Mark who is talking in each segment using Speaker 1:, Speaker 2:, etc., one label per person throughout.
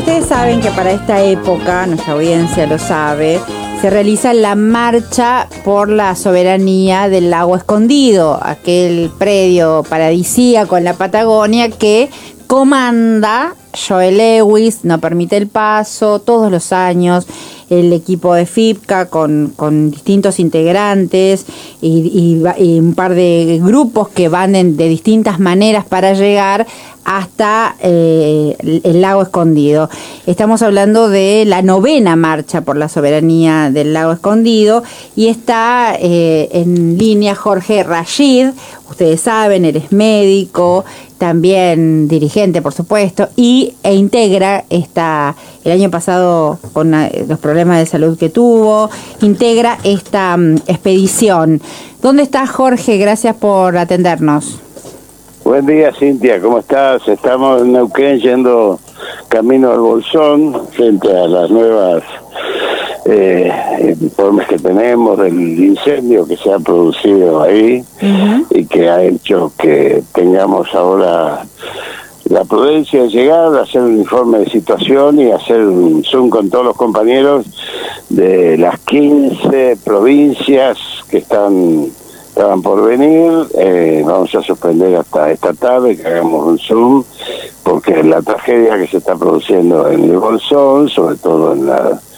Speaker 1: Ustedes saben que para esta época, nuestra audiencia lo sabe, se realiza la marcha por la soberanía del Lago Escondido, aquel predio paradisíaco en la Patagonia que comanda Joel Lewis, no permite el paso todos los años. El equipo de FIPCA con distintos integrantes y un par de grupos que van de distintas maneras para llegar hasta el Lago Escondido. Estamos hablando de la 9ª marcha por la soberanía del Lago Escondido y está en línea Jorge Rashid. Ustedes saben, él es médico, también dirigente, por supuesto, e integra el año pasado, con los problemas de salud que tuvo, integra esta expedición. ¿Dónde está Jorge? Gracias por atendernos.
Speaker 2: Buen día, Cintia, ¿cómo estás? Estamos en Neuquén yendo camino al Bolsón, frente a las nuevas informes que tenemos del incendio que se ha producido ahí y que ha hecho que tengamos ahora la prudencia de llegar, hacer un informe de situación y hacer un Zoom con todos los compañeros de las 15 provincias que estaban por venir. Vamos a suspender hasta esta tarde que hagamos un Zoom, porque la tragedia que se está produciendo en el Bolsón, sobre todo en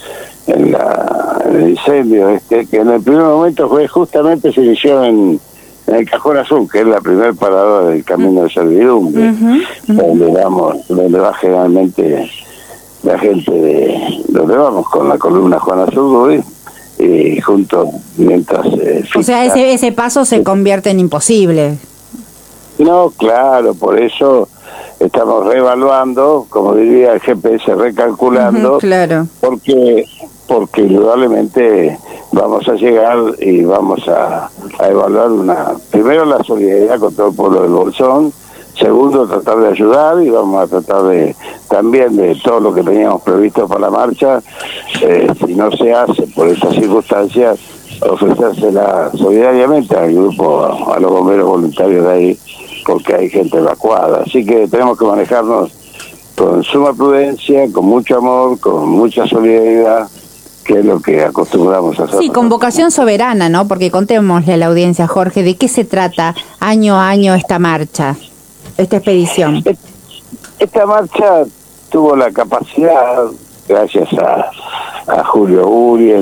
Speaker 2: el incendio que en el primer momento justamente se inició en el Cajón Azul, que es la primer parada del camino de servidumbre, donde va generalmente la gente donde vamos con la columna Juan Azurduy, y juntos mientras
Speaker 1: o sea, ese paso se convierte en imposible.
Speaker 2: No, claro, por eso estamos reevaluando, como diría el GPS, recalculando,
Speaker 1: claro, porque
Speaker 2: indudablemente vamos a llegar y vamos a evaluar primero la solidaridad con todo el pueblo del Bolsón, segundo tratar de ayudar, y vamos a tratar también de todo lo que teníamos previsto para la marcha, si no se hace por esas circunstancias, ofrecérsela solidariamente al grupo, a los bomberos voluntarios de ahí, porque hay gente evacuada. Así que tenemos que manejarnos con suma prudencia, con mucho amor, con mucha solidaridad, que es lo que acostumbramos a hacer.
Speaker 1: Sí, con vocación soberana, ¿no? Porque contémosle a la audiencia, Jorge, ¿de qué se trata año a año esta marcha, esta expedición?
Speaker 2: Esta marcha tuvo la capacidad, gracias a Julio Urien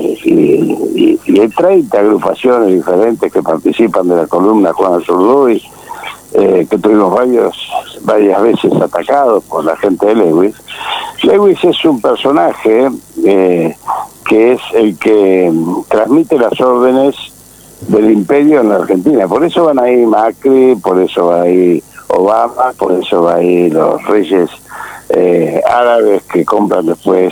Speaker 2: y 30 agrupaciones diferentes que participan de la columna Juan Azurduy, que tuvimos varias veces atacados por la gente de Lewis. Lewis es un personaje que es el que transmite las órdenes del imperio en la Argentina. Por eso van ahí Macri, por eso va ahí Obama, por eso va ahí los reyes árabes que compran después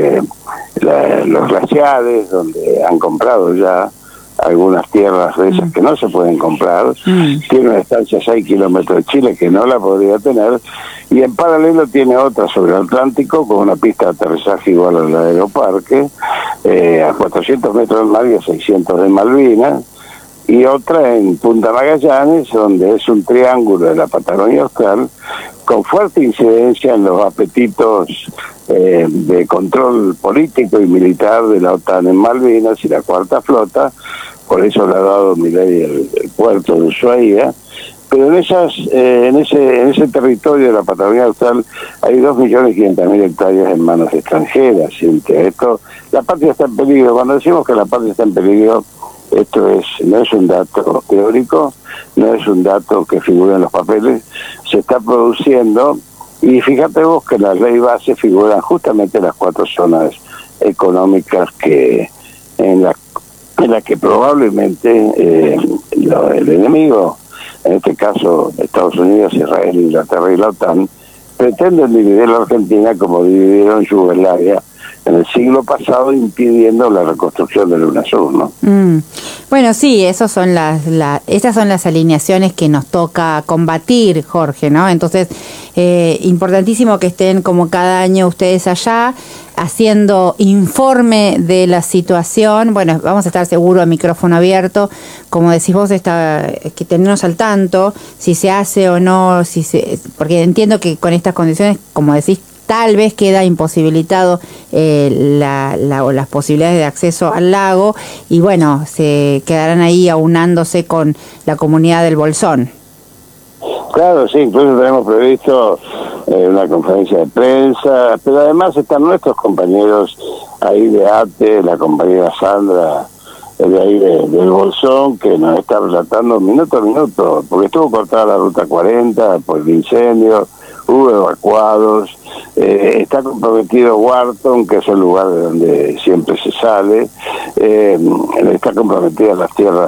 Speaker 2: los glaciares, donde han comprado ya algunas tierras de esas que no se pueden comprar. Tiene una estancia a 6 kilómetros de Chile que no la podría tener, y en paralelo tiene otra sobre el Atlántico con una pista de aterrizaje igual a la de Aeroparque, a 400 metros del mar y a 600 de Malvinas, y otra en Punta Magallanes, donde es un triángulo de la Patagonia Austral, con fuerte incidencia en los apetitos de control político y militar de la OTAN en Malvinas y la Cuarta Flota. Por eso le ha dado Milei el puerto de Ushuaia. Pero en ese territorio de la Patagonia Austral hay 2.500.000 hectáreas en manos extranjeras. La patria está en peligro. Cuando decimos que la patria está en peligro, esto no es un dato teórico, no es un dato que figura en los papeles, se está produciendo. Y fíjate vos que en la ley base figuran justamente las 4 zonas económicas en la que probablemente el enemigo, en este caso Estados Unidos, Israel, Inglaterra y la OTAN, pretenden dividir la Argentina como dividieron Yugoslavia en el siglo pasado, impidiendo la reconstrucción del UNASUR, ¿no?
Speaker 1: Bueno, sí, esas son las alineaciones que nos toca combatir, Jorge, ¿no? Entonces, importantísimo que estén como cada año ustedes allá, haciendo informe de la situación. Bueno, vamos a estar seguro a micrófono abierto, como decís vos, que tenernos al tanto, si se hace o no, porque entiendo que con estas condiciones, como decís, tal vez queda imposibilitado las posibilidades de acceso al lago, y bueno, se quedarán ahí aunándose con la comunidad del Bolsón.
Speaker 2: Claro, sí, incluso tenemos previsto una conferencia de prensa, pero además están nuestros compañeros ahí de ATE, la compañera Sandra de ahí del Bolsón, que nos está relatando minuto a minuto, porque estuvo cortada la ruta 40 por el incendio, hubo evacuados, está comprometido Wharton, que es el lugar de donde siempre se sale, está comprometida las tierras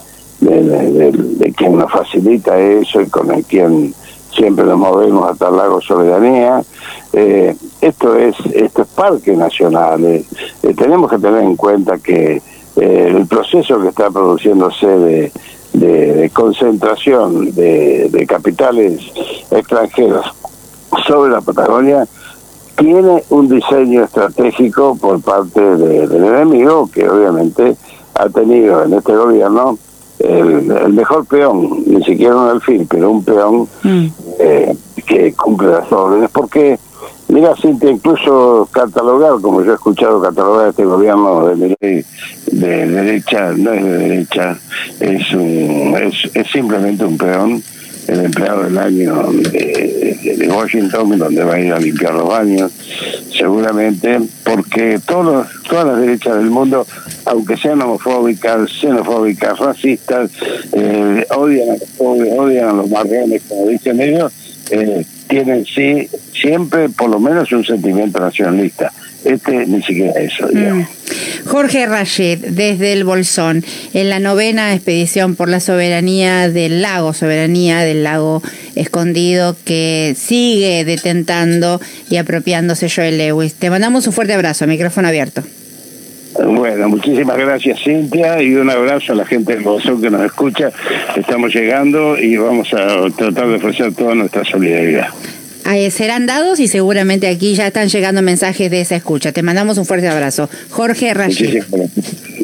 Speaker 2: de quien nos facilita eso y con el quien siempre nos movemos hasta el lago Soberanía. Esto es parque nacional. Tenemos que tener en cuenta que el proceso que está produciéndose de concentración de capitales extranjeros sobre la Patagonia tiene un diseño estratégico por parte del enemigo, que obviamente ha tenido en este gobierno el mejor peón, ni siquiera un alfil, pero un peón que cumple las órdenes. Porque, mira, Cintia, incluso catalogar, como yo he escuchado catalogar a este gobierno de derecha, no es de derecha, es simplemente un peón, el empleado del año de Washington, donde va a ir a limpiar los baños, seguramente, porque todas las derechas del mundo, aunque sean homofóbicas, xenofóbicas, racistas, odian a los pobres, odian a los marrones, como dicen ellos, tienen sí siempre por lo menos un sentimiento nacionalista. Ni siquiera eso, digamos.
Speaker 1: Jorge Rashid, desde el Bolsón, en la 9ª expedición por la soberanía del lago escondido, que sigue detentando y apropiándose Joel Lewis. Te mandamos un fuerte abrazo, micrófono abierto.
Speaker 2: Bueno, muchísimas gracias, Cintia, y un abrazo a la gente del Bolsón que nos escucha. Estamos llegando y vamos a tratar de ofrecer toda nuestra solidaridad.
Speaker 1: Serán dados y seguramente aquí ya están llegando mensajes de esa escucha. Te mandamos un fuerte abrazo. Jorge Rashid.